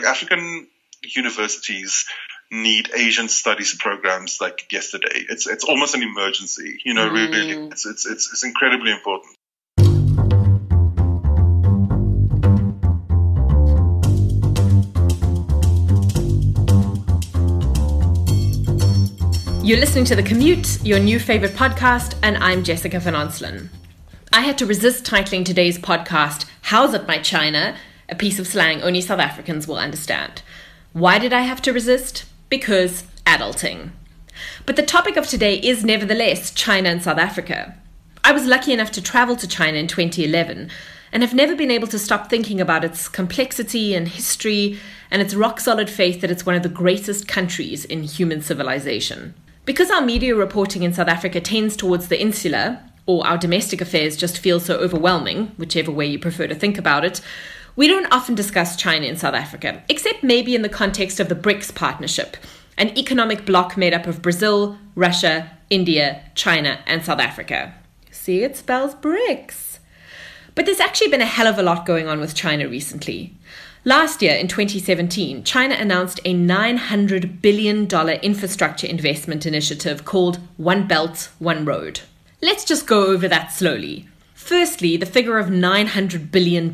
African universities need Asian studies programs like yesterday. It's almost an emergency, really. It's incredibly important. You're listening to The Commute, your new favorite podcast, and I'm Jessica Van Onselen. I had to resist titling today's podcast, How's It My China? A piece of slang only South Africans will understand. Why did I have to resist? Because adulting. But the topic of today is nevertheless China and South Africa. I was lucky enough to travel to China in 2011 and have never been able to stop thinking about its complexity and history and its rock-solid faith that it's one of the greatest countries in human civilization. Because our media reporting in South Africa tends towards the insular, or our domestic affairs just feel so overwhelming, whichever way you prefer to think about it, we don't often discuss China in South Africa, except maybe in the context of the BRICS partnership, an economic bloc made up of Brazil, Russia, India, China, and South Africa. See, it spells BRICS. But there's actually been a hell of a lot going on with China recently. Last year, in 2017, China announced a $900 billion infrastructure investment initiative called One Belt, One Road. Let's just go over that slowly. Firstly, the figure of $900 billion.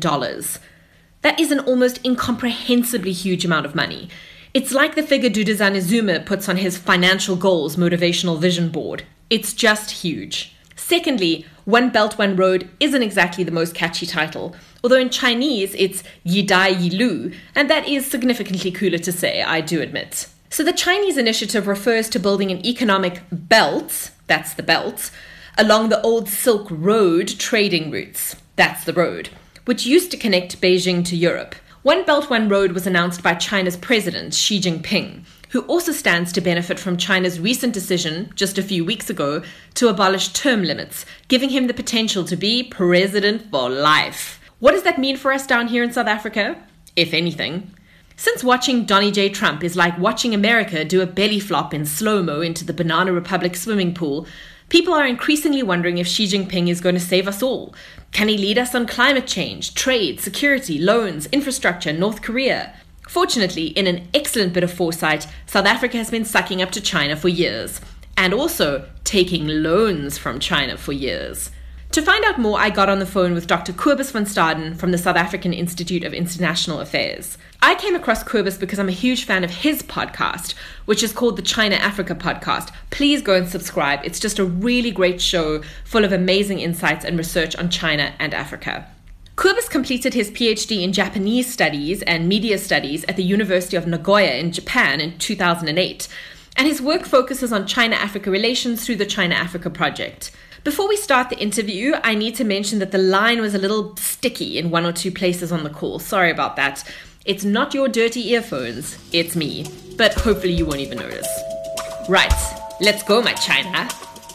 That is an almost incomprehensibly huge amount of money. It's like the figure Duduzane Zuma puts on his financial goals motivational vision board. It's just huge. Secondly, One Belt, One Road isn't exactly the most catchy title, although in Chinese it's Yi Dai Yi Lu, and that is significantly cooler to say, I do admit. So the Chinese initiative refers to building an economic belt, that's the belt, along the old Silk Road trading routes, that's the road, which used to connect Beijing to Europe. One Belt, One Road was announced by China's president, Xi Jinping, who also stands to benefit from China's recent decision, just a few weeks ago, to abolish term limits, giving him the potential to be president for life. What does that mean for us down here in South Africa? If anything. Since watching Donnie J. Trump is like watching America do a belly flop in slow-mo into the Banana Republic swimming pool, people are increasingly wondering if Xi Jinping is going to save us all. Can he lead us on climate change, trade, security, loans, infrastructure, North Korea? Fortunately, in an excellent bit of foresight, South Africa has been sucking up to China for years, and also taking loans from China for years. To find out more, I got on the phone with Dr. Kobus van Staden from the South African Institute of International Affairs. I came across Kobus because I'm a huge fan of his podcast, which is called the China Africa Podcast. Please go and subscribe. It's just a really great show full of amazing insights and research on China and Africa. Kobus completed his PhD in Japanese studies and media studies at the University of Nagoya in Japan in 2008, and his work focuses on China-Africa relations through the China-Africa Project. Before we start the interview, I need to mention that the line was a little sticky in one or two places on the call. Sorry about that. It's not your dirty earphones, it's me. But hopefully you won't even notice. Right, let's go, my China.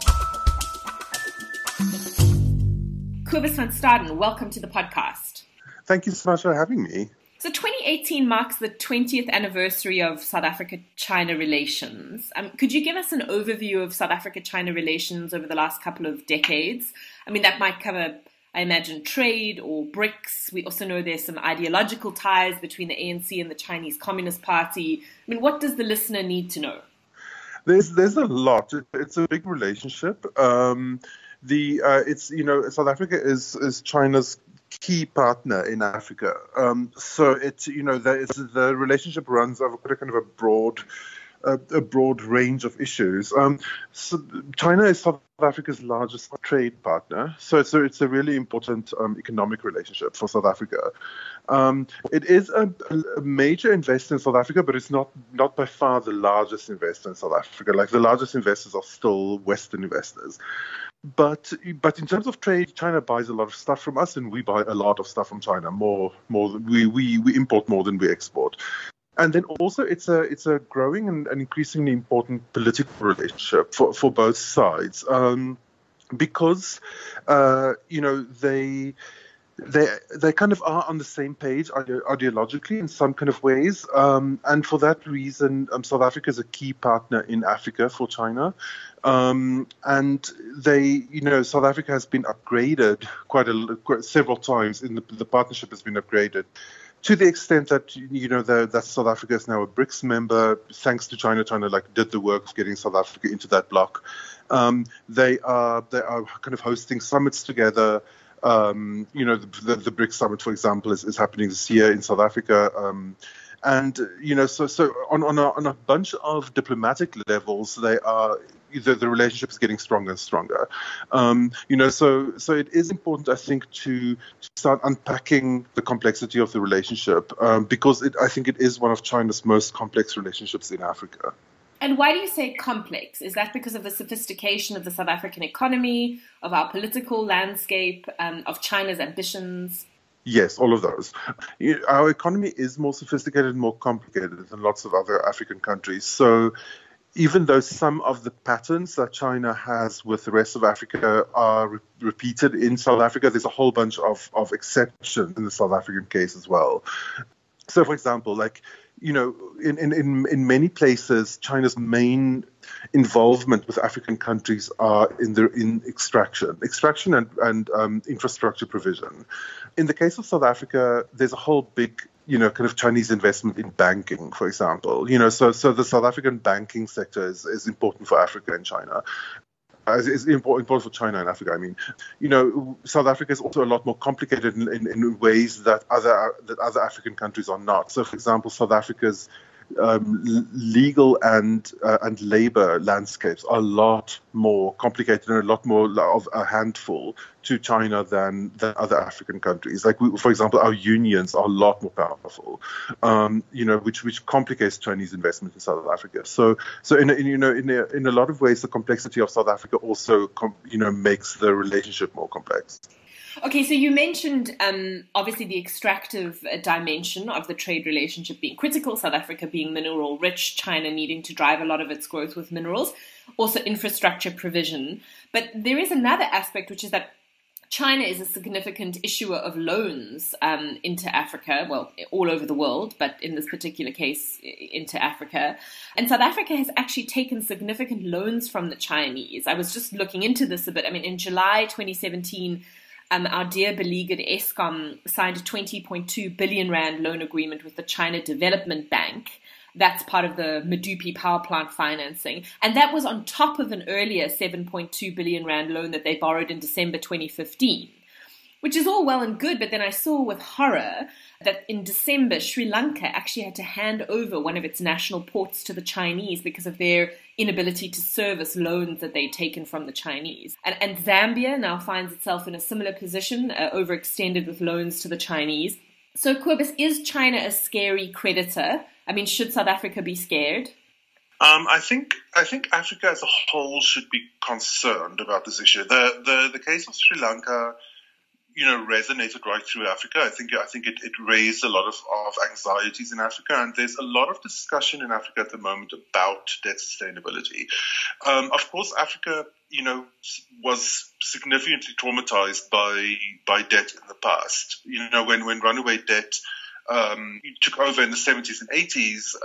Kobus van Staden, welcome to the podcast. Thank you so much for having me. So 2018 marks the 20th anniversary of South Africa-China relations. Could you give us an overview of South Africa-China relations over the last couple of decades? I mean, that might cover, I imagine, trade or BRICS. We also know there's some ideological ties between the ANC and the Chinese Communist Party. I mean, what does the listener need to know? There's a lot. It's a big relationship. South Africa is China's key partner in Africa. So the relationship runs over quite a kind of a broad range of issues. So China is South Africa's largest trade partner. So it's a really important economic relationship for South Africa. It is a major investor in South Africa, but it's not by far the largest investor in South Africa. Like, the largest investors are still Western investors. But in terms of trade, China buys a lot of stuff from us, and we buy a lot of stuff from China. More than we import more than we export. And then also it's a growing and increasingly important political relationship for both sides, because they kind of are on the same page ideologically in some kind of ways, and for that reason, South Africa is a key partner in Africa for China. And South Africa has been upgraded several times. The partnership has been upgraded to the extent that, you know, that South Africa is now a BRICS member, thanks to China. China did the work of getting South Africa into that bloc. They are kind of hosting summits together. You know, the BRICS summit, for example, is happening this year in South Africa. And, you know, so on a bunch of diplomatic levels, the relationship is getting stronger and stronger. You know, so it is important, I think, to start unpacking the complexity of the relationship, because I think it is one of China's most complex relationships in Africa. And why do you say complex? Is that because of the sophistication of the South African economy, of our political landscape, of China's ambitions? Yes, all of those. Our economy is more sophisticated and more complicated than lots of other African countries. So even though some of the patterns that China has with the rest of Africa are repeated in South Africa, there's a whole bunch of exceptions in the South African case as well. So, for example, you know, in many places, China's main involvement with African countries are in extraction and infrastructure provision. In the case of South Africa, there's a whole big, you know, kind of Chinese investment in banking, for example. You know, so the South African banking sector is important for Africa and China. It's important for China and Africa. I mean, you know, South Africa is also a lot more complicated in ways that other African countries are not. So, for example, South Africa's legal and labor landscapes are a lot more complicated and a lot more of a handful to China than other African countries. For example, our unions are a lot more powerful, you know, which complicates Chinese investment in South Africa. So in a lot of ways, the complexity of South Africa also makes the relationship more complex. Okay, so you mentioned obviously the extractive dimension of the trade relationship being critical, South Africa being mineral rich, China needing to drive a lot of its growth with minerals, also infrastructure provision. But there is another aspect, which is that China is a significant issuer of loans into Africa, well, all over the world, but in this particular case, into Africa. And South Africa has actually taken significant loans from the Chinese. I was just looking into this a bit. I mean, in July 2017, our dear beleaguered Eskom signed a 20.2 billion rand loan agreement with the China Development Bank. That's part of the Medupi power plant financing. And that was on top of an earlier 7.2 billion rand loan that they borrowed in December 2015, which is all well and good. But then I saw with horror that in December, Sri Lanka actually had to hand over one of its national ports to the Chinese because of their inability to service loans that they'd taken from the Chinese. And Zambia now finds itself in a similar position, overextended with loans to the Chinese. So, Cobus, is China a scary creditor? I mean, should South Africa be scared? I think Africa as a whole should be concerned about this issue. The case of Sri Lanka, you know, resonated right through Africa. I think it raised a lot of anxieties in Africa, and there's a lot of discussion in Africa at the moment about debt sustainability. Of course, Africa, you know, was significantly traumatized by debt in the past. You know, when runaway debt took over in the 70s and 80s,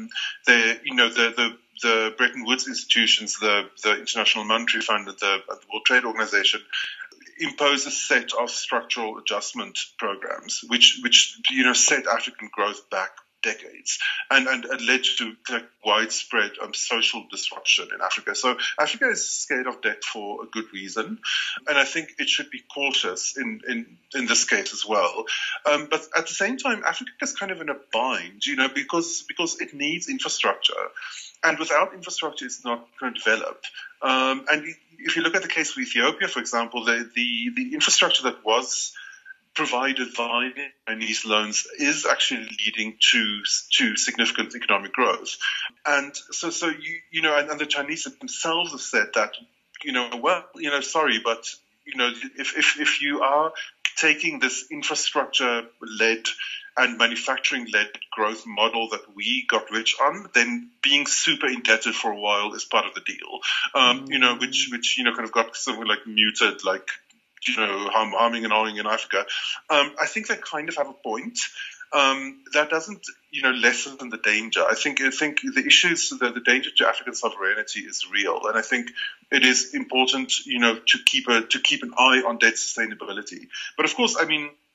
the Bretton Woods institutions, the International Monetary Fund, and the World Trade Organization impose a set of structural adjustment programs, which you know set African growth back decades and led to widespread social disruption in Africa. So Africa is scared of debt for a good reason, and I think it should be cautious in this case as well. But at the same time, Africa is kind of in a bind, you know, because it needs infrastructure, and without infrastructure, it's not going to develop. And if you look at the case of Ethiopia, for example, the infrastructure that was provided via Chinese loans is actually leading to significant economic growth. And so you know, and the Chinese themselves have said that, you know, well, you know, sorry, but, you know, if you are taking this infrastructure-led and manufacturing-led growth model that we got rich on, then being super indebted for a while is part of the deal. You know, which you know kind of got something like muted, like, you know, harming and hawing in Africa. I think they kind of have a point. That doesn't, you know, lessen the danger. I think the issues, the danger to African sovereignty is real, and I think it is important, you know, to keep an eye on debt sustainability. But of course, I mean,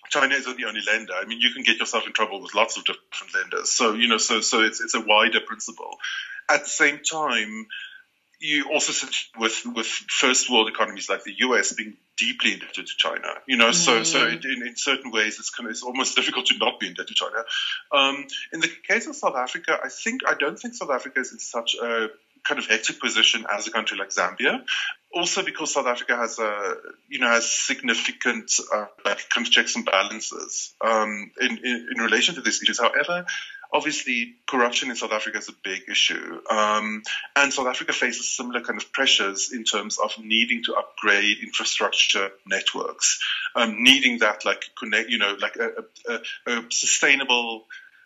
China isn't the only lender. I mean, you can get yourself in trouble with lots of different lenders. So, so it's a wider principle. At the same time, you also sit with first world economies like the US being deeply indebted to China. So in certain ways, it's almost difficult to not be indebted to China. In the case of South Africa, I don't think South Africa is in such a kind of hectic position as a country like Zambia. Also because South Africa has significant kind of checks and balances in relation to these issues. However, obviously, corruption in South Africa is a big issue, and South Africa faces similar kind of pressures in terms of needing to upgrade infrastructure networks, needing that a sustainable,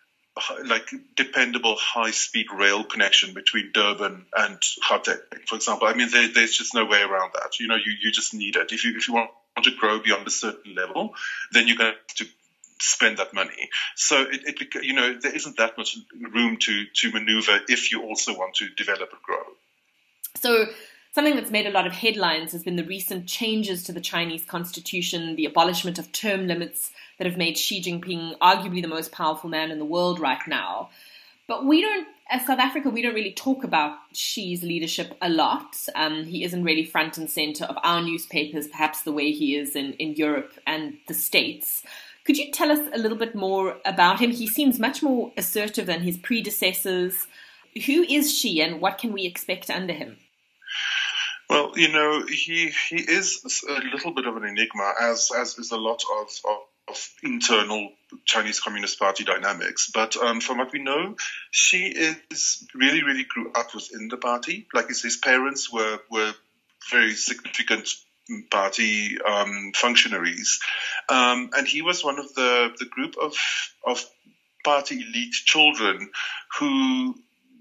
dependable high-speed rail connection between Durban and Gauteng, for example. I mean, there's just no way around that. You just need it. If you want to grow beyond a certain level, then you're going to have to spend that money. So there isn't that much room to maneuver if you also want to develop and grow. So something that's made a lot of headlines has been the recent changes to the Chinese constitution, the abolishment of term limits that have made Xi Jinping arguably the most powerful man in the world right now. But as South Africa, we don't really talk about Xi's leadership a lot. He isn't really front and center of our newspapers, perhaps the way he is in Europe and the States. Could you tell us a little bit more about him? He seems much more assertive than his predecessors. Who is Xi and what can we expect under him? Well, he is a little bit of an enigma, as is a lot of internal Chinese Communist Party dynamics. But from what we know, Xi really, really grew up within the party. Like his parents were very significant party functionaries, and he was one of the group of party elite children who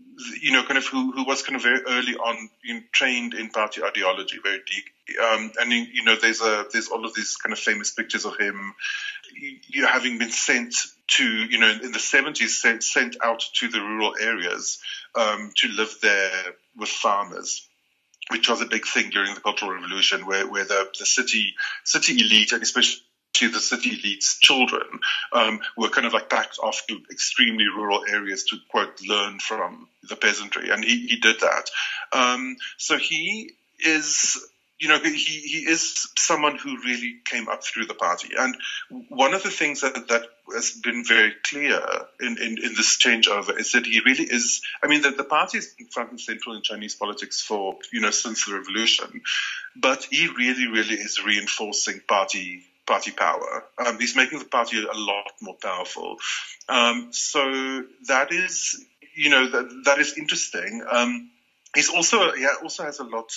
who was kind of very early on trained in party ideology very deeply. And there's all of these kind of famous pictures of him having been sent to in the 70s sent out to the rural areas to live there with farmers, which was a big thing during the Cultural Revolution, where the city elite, and especially the city elite's children, were kind of packed off to extremely rural areas to, quote, learn from the peasantry. And he did that. So he is, he is someone who really came up through the party. And one of the things that has been very clear in this changeover is that he really is, the party has been front and central in Chinese politics for, since the revolution, but he really, really is reinforcing party power. He's making the party a lot more powerful. So that is, that is interesting. He also has a lot,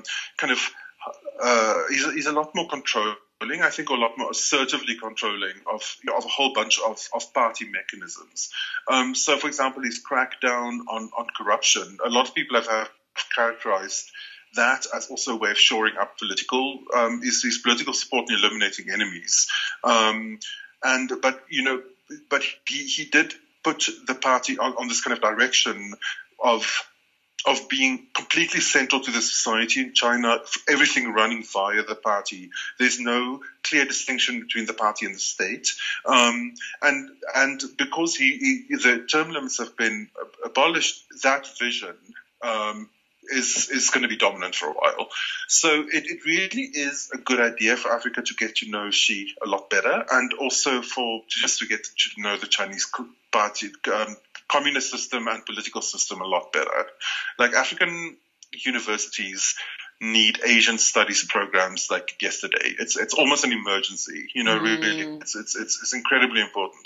he's a lot more controlling, I think, or a lot more assertively controlling of a whole bunch of party mechanisms. So, for example, his crackdown on corruption, a lot of people have characterized that as also a way of shoring up his political support and eliminating enemies. But he did put the party on this kind of direction of being completely central to the society in China, everything running via the party. There's no clear distinction between the party and the state. And because the term limits have been abolished, that vision is going to be dominant for a while. So it really is a good idea for Africa to get to know Xi a lot better, and also to get to know the Chinese party, communist system and political system a lot better. African universities need Asian studies programs like yesterday. It's almost an emergency, really. It's incredibly important.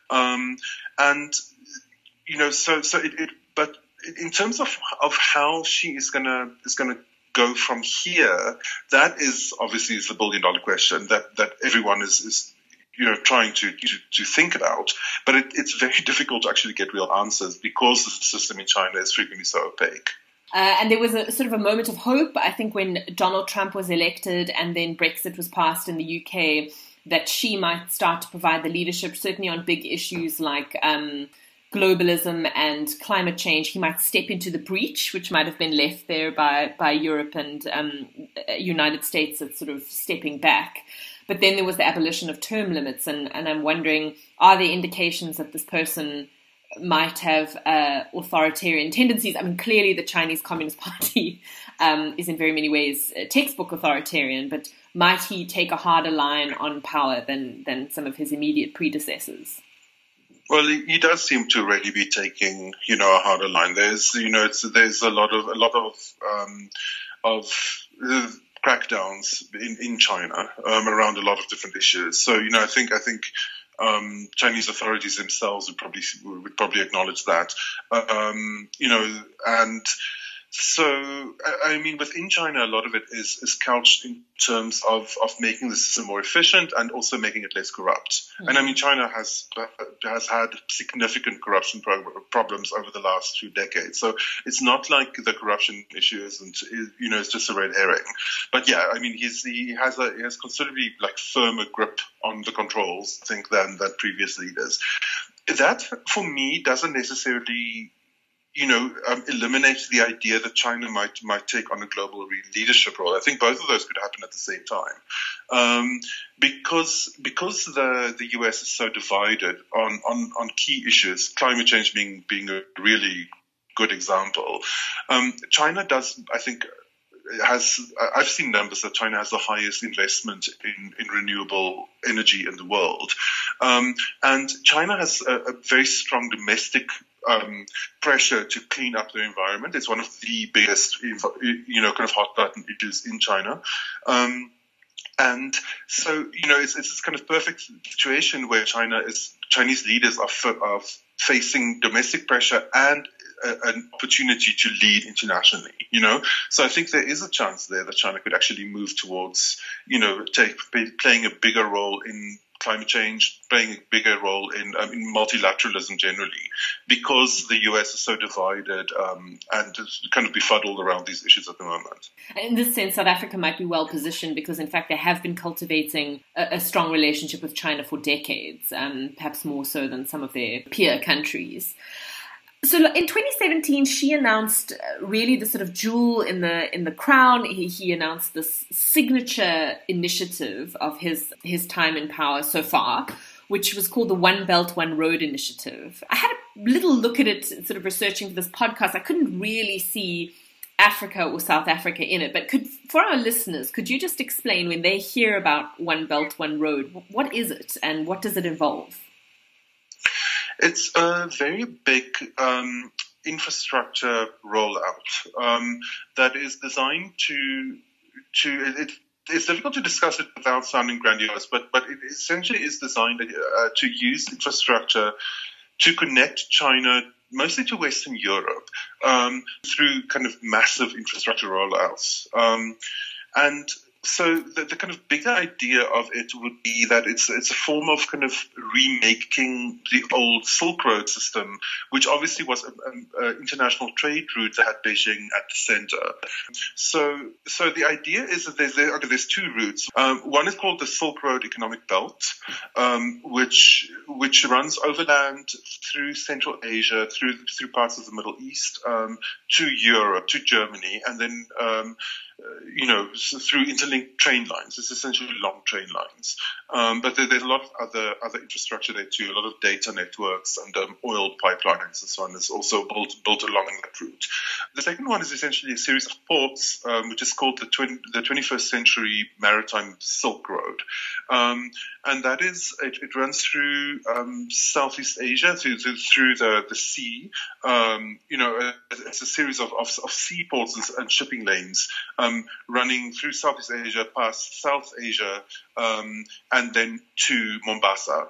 But in terms of how Xi is gonna go from here, that is obviously the $1 billion question that everyone is trying to think about. But it's very difficult to actually get real answers because the system in China is frequently so opaque. And there was a sort of a moment of hope, I think, when Donald Trump was elected and then Brexit was passed in the UK, that Xi might start to provide the leadership, certainly on big issues like globalism and climate change. He might step into the breach, which might have been left there by Europe and United States that's sort of stepping back. But then there was the abolition of term limits, and I'm wondering, are there indications that this person might have authoritarian tendencies? I mean, clearly the Chinese Communist Party is in very many ways textbook authoritarian, but might he take a harder line on power than some of his immediate predecessors? Well, he does seem to already be taking, a harder line. There's a lot of crackdowns in China around a lot of different issues. So, I think Chinese authorities themselves would probably acknowledge that. And so, I mean, within China, a lot of it is couched in terms of making the system more efficient and also making it less corrupt. Mm-hmm. And I mean, China has had significant corruption problems over the last few decades. So it's not like the corruption issue it's just a red herring. But yeah, I mean, he has considerably firmer grip on the controls, I think, than previous leaders. That, for me, doesn't necessarily eliminates the idea that China might take on a global leadership role. I think both of those could happen at the same time, because the US is so divided on key issues, climate change being a really good example. China does, I think, I've seen numbers that China has the highest investment in renewable energy in the world, and China has a very strong domestic pressure to clean up their environment. It's one of the biggest, kind of hot button issues in China. And so, it's this kind of perfect situation where Chinese leaders are facing domestic pressure and an opportunity to lead internationally, So I think there is a chance there that China could actually move towards, playing a bigger role in climate change, playing a bigger role in multilateralism generally, because the US is so divided and kind of befuddled around these issues at the moment. In this sense, South Africa might be well positioned because, in fact, they have been cultivating a strong relationship with China for decades, perhaps more so than some of their peer countries. So in 2017, Xi announced really the sort of jewel in the crown. He announced this signature initiative of his time in power so far, which was called the One Belt, One Road initiative. I had a little look at it, sort of researching for this podcast. I couldn't really see Africa or South Africa in it, but for our listeners, could you just explain, when they hear about One Belt, One Road, what is it and what does it involve? It's a very big infrastructure rollout that is designed it's difficult to discuss it without sounding grandiose, but it essentially is designed to use infrastructure to connect China mostly to Western Europe through kind of massive infrastructure rollouts. And so the kind of bigger idea of it would be that it's a form of kind of remaking the old Silk Road system, which obviously was an international trade route that had Beijing at the center. So the idea is that there's two routes. One is called the Silk Road Economic Belt, which runs overland through Central Asia, through parts of the Middle East, to Europe, to Germany, and then through interlinked train lines. It's essentially long train lines. But there's a lot of other infrastructure there too, a lot of data networks and oil pipelines and so on is also built along that route. The second one is essentially a series of ports, which is called the 21st Century Maritime Silk Road. And that is, it runs through Southeast Asia, through the sea. It's a series of seaports and shipping lanes running through Southeast Asia, past South Asia, and then to Mombasa.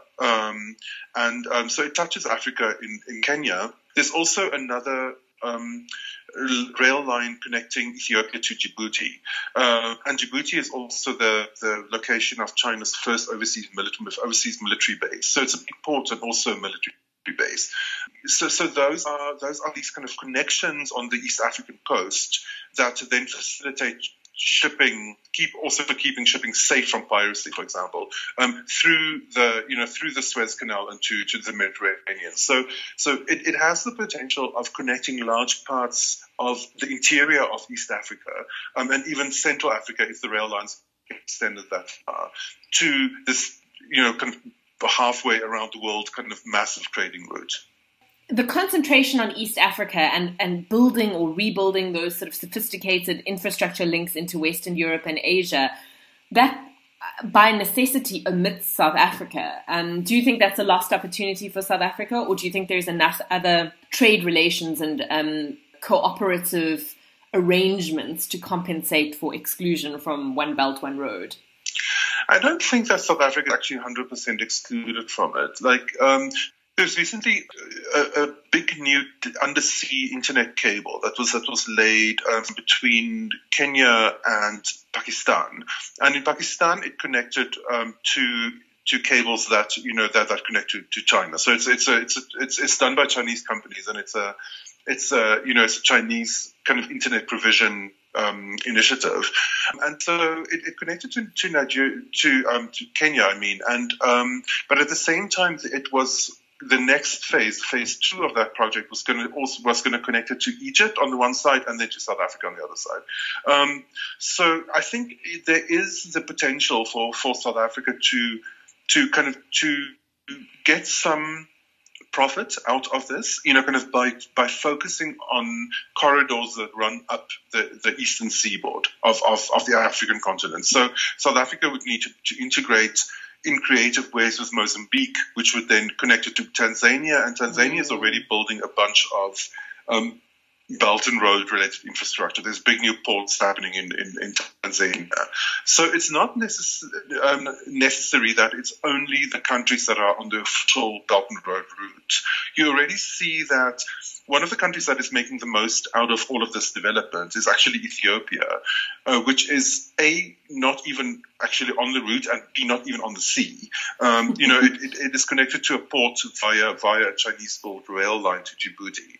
So it touches Africa in Kenya. There's also another rail line connecting Ethiopia to Djibouti. And Djibouti is also the location of China's first overseas military base. So it's a big port and also a military base. So those are these kind of connections on the East African coast that then facilitate shipping, keeping shipping safe from piracy, for example, through the Suez Canal and to the Mediterranean. So it has the potential of connecting large parts of the interior of East Africa and even Central Africa if the rail lines extended that far to this, kind of halfway around the world kind of massive trading route. The concentration on East Africa and building or rebuilding those sort of sophisticated infrastructure links into Western Europe and Asia, that by necessity omits South Africa. Do you think that's a lost opportunity for South Africa, or do you think there's enough other trade relations and cooperative arrangements to compensate for exclusion from One Belt, One Road? I don't think that South Africa is actually 100% excluded from it. There's recently a big new undersea internet cable that was laid between Kenya and Pakistan, and in Pakistan it connected to cables that that connect to China. So it's done by Chinese companies, and it's a Chinese kind of internet provision initiative, and so it connected to Nigeria, to Kenya, but at the same time it was. The next phase 2 of that project was going to connect it to Egypt on the one side and then to South Africa on the other side. So I think there is the potential for South Africa to get some profit out of this, kind of by focusing on corridors that run up the eastern seaboard of the African continent. So South Africa would need to integrate in creative ways with Mozambique, which would then connect it to Tanzania, and Tanzania is already building a bunch of Belt and Road related infrastructure. There's big new ports happening in Tanzania. So it's not necessary that it's only the countries that are on the official Belt and Road route. You already see that one of the countries that is making the most out of all of this development is actually Ethiopia, which is A, not even actually on the route, and B, not even on the sea. It is connected to a port via a Chinese-built rail line to Djibouti.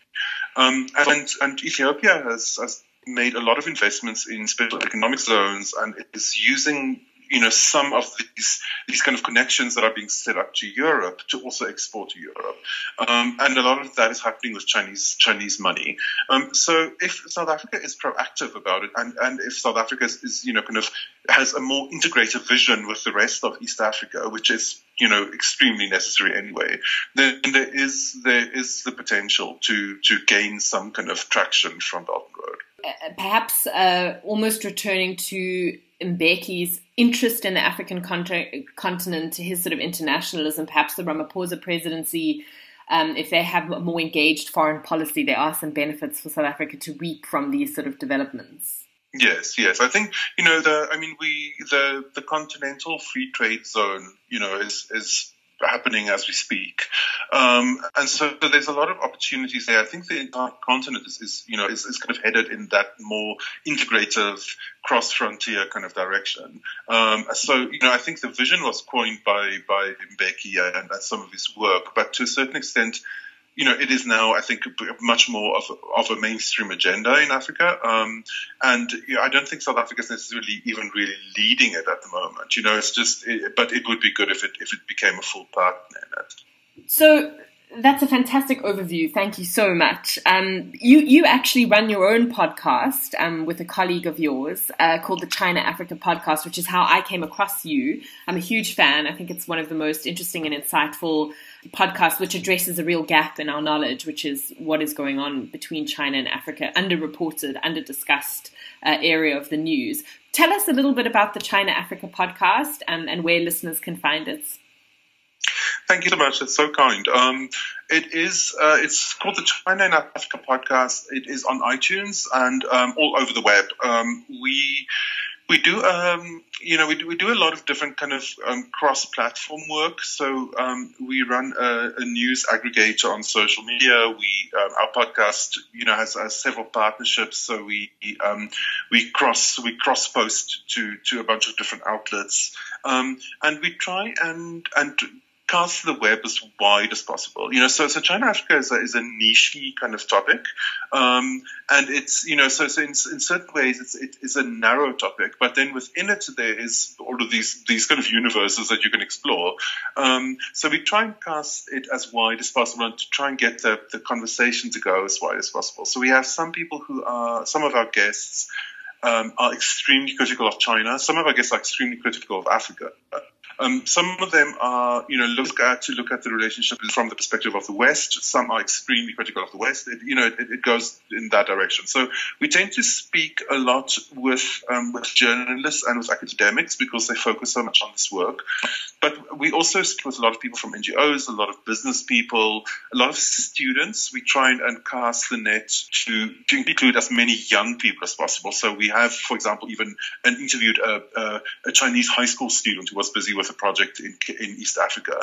And Ethiopia has made a lot of investments in special economic zones, and it is using some of these kind of connections that are being set up to Europe to also export to Europe. And a lot of that is happening with Chinese money. So if South Africa is proactive about it, and if South Africa is kind of has a more integrated vision with the rest of East Africa, which is extremely necessary anyway, then there is the potential to gain some kind of traction from Belt and Road. Perhaps almost returning to Mbeki's interest in the African continent, his sort of internationalism, perhaps the Ramaphosa presidency, if they have a more engaged foreign policy, there are some benefits for South Africa to reap from these sort of developments. Yes. I think the continental free trade zone, is happening as we speak, and so there's a lot of opportunities there. I think the entire continent is kind of headed in that more integrative cross-frontier kind of direction. So I think the vision was coined by Mbeki and some of his work, but to a certain extent, it is now, I think, much more of a mainstream agenda in Africa. And I don't think South Africa is necessarily even really leading it at the moment. It's just, but it would be good if it became a full partner in it. So that's a fantastic overview. Thank you so much. You actually run your own podcast with a colleague of yours called the China Africa Podcast, which is how I came across you. I'm a huge fan. I think it's one of the most interesting and insightful podcasts which addresses a real gap in our knowledge, which is what is going on between China and Africa, underreported, underdiscussed area of the news. Tell us a little bit about the China Africa Podcast and where listeners can find it. Thank you so much. That's so kind. It's called the China and Africa Podcast. It is on iTunes and all over the web. We do a lot of different kind of cross-platform work. So we run a news aggregator on social media. Our podcast has several partnerships. So we cross post to a bunch of different outlets, and we try and cast the web as wide as possible. So China Africa is a niche kind of topic, and it's so in certain ways it's a narrow topic, but then within it there is all of these kind of universes that you can explore. So we try and cast it as wide as possible and to try and get the conversation to go as wide as possible. So we have some people some of our guests are extremely critical of China. Some of, I guess, are extremely critical of Africa. Some of them are, look at the relationship from the perspective of the West. Some are extremely critical of the West. It goes in that direction. So we tend to speak a lot with journalists and with academics because they focus so much on this work. But we also speak with a lot of people from NGOs, a lot of business people, a lot of students. We try and cast the net to include as many young people as possible. So we have, for example, even interviewed a Chinese high school student who was busy with a project in East Africa.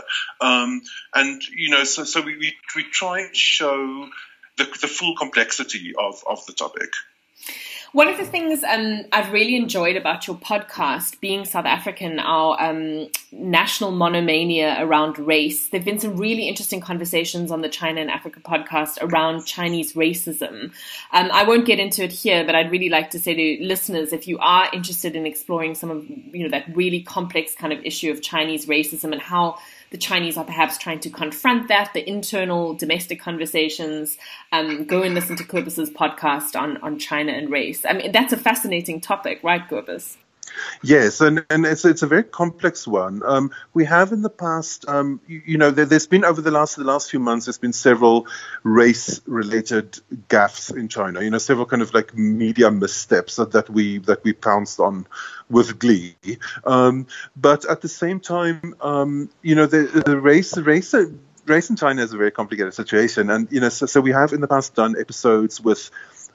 So we try and show the full complexity of the topic. One of the things I've really enjoyed about your podcast, being South African, our national monomania around race, there have been some really interesting conversations on the China and Africa podcast around Chinese racism. I won't get into it here, but I'd really like to say to listeners, if you are interested in exploring some of that really complex kind of issue of Chinese racism and how the Chinese are perhaps trying to confront that, the internal domestic conversations, go and listen to Cobus's podcast on China and race. I mean, that's a fascinating topic, right, Cobus? Yes, and it's a very complex one. We have in the past, there's been over the last few months, there's been several race-related gaffes in China. Several kind of like media missteps that we pounced on with glee. But at the same time, the race in China is a very complicated situation, and so we have in the past done episodes with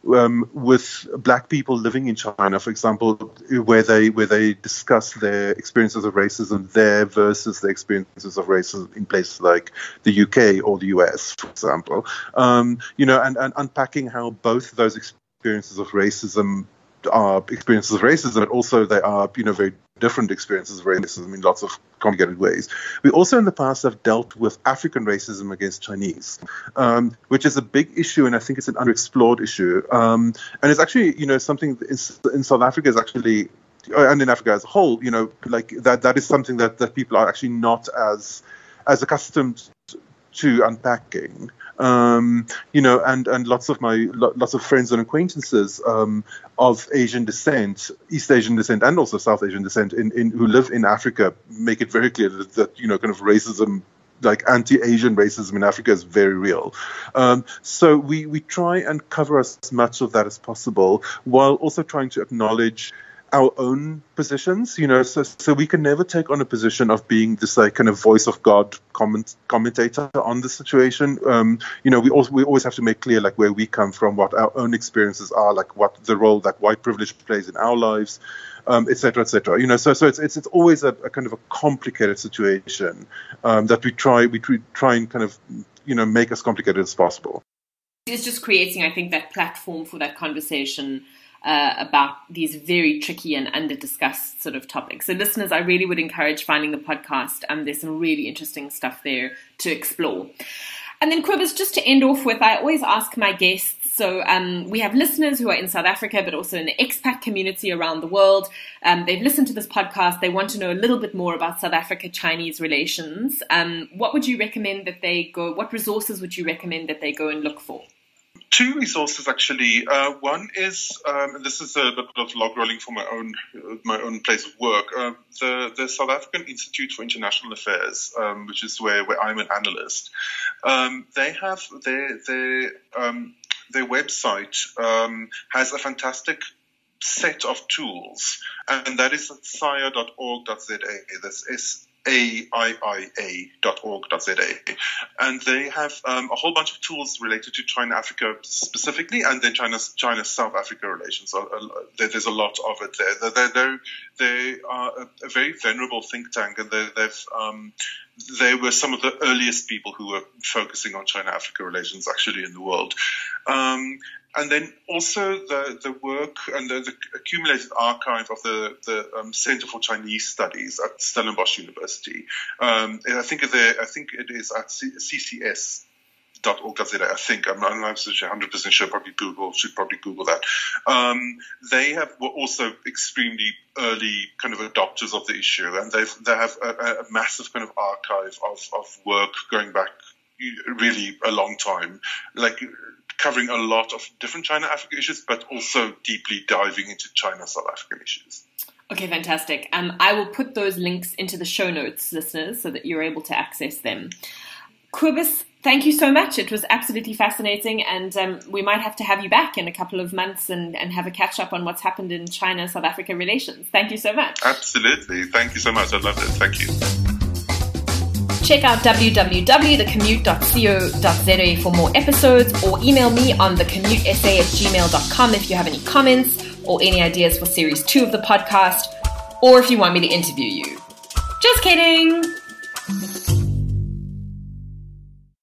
Black people living in China, for example, where they discuss their experiences of racism there versus the experiences of racism in places like the UK or the US, for example. And unpacking how both those experiences of racism are experiences of racism, but also they are, very different experiences of racism in lots of complicated ways. We also in the past have dealt with African racism against Chinese, which is a big issue, and I think it's an underexplored issue. And it's actually, something in South Africa is actually, and in Africa as a whole, like that is something that people are actually not as accustomed to unpacking. And lots of friends and acquaintances of Asian descent, East Asian descent, and also South Asian descent, who live in Africa, make it very clear that kind of racism, like anti-Asian racism in Africa, is very real. So we try and cover as much of that as possible, while also trying to acknowledge our own positions, so we can never take on a position of being this like kind of voice of God commentator on the situation. We always have to make clear like where we come from, what our own experiences are, like what the role that white privilege plays in our lives, et cetera, et cetera. So it's always a kind of a complicated situation that we try and kind of make as complicated as possible. It's just creating, I think, that platform for that conversation about these very tricky and under-discussed sort of topics. So listeners, I really would encourage finding the podcast. There's some really interesting stuff there to explore. And then, Cobus, just to end off with, I always ask my guests, so we have listeners who are in South Africa, but also in the expat community around the world. They've listened to this podcast. They want to know a little bit more about South Africa-Chinese relations. What would you recommend that they go, what resources would you recommend that they go and look for? Two resources, actually. One is, this is a bit of log rolling for my own place of work. The South African Institute for International Affairs, which is where I'm an analyst. They have their website has a fantastic set of tools, and that is at saia.org.za. That's AIIA.org.za, and they have a whole bunch of tools related to China-Africa specifically, and then China-South Africa relations. There's a lot of it there. They are a very venerable think tank, and they were some of the earliest people who were focusing on China-Africa relations actually in the world. And then also the work and the accumulated archive of the Center for Chinese Studies at Stellenbosch University. I think it is at ccs.org.za. I think I'm not 100% sure. Should probably Google that. They were also extremely early kind of adopters of the issue, and they have a massive kind of archive of work going back really a long time, like covering a lot of different China-Africa issues, but also deeply diving into China-South African issues. Okay, fantastic. I will put those links into the show notes, listeners, so that you're able to access them. Cobus, thank you so much. It was absolutely fascinating, and we might have to have you back in a couple of months and have a catch-up on what's happened in China-South Africa relations. Thank you so much. Absolutely. Thank you so much. I loved it. Thank you. Check out www.thecommute.co.za for more episodes, or email me on thecommutesa@gmail.com if you have any comments or any ideas for Series 2 of the podcast, or if you want me to interview you. Just kidding!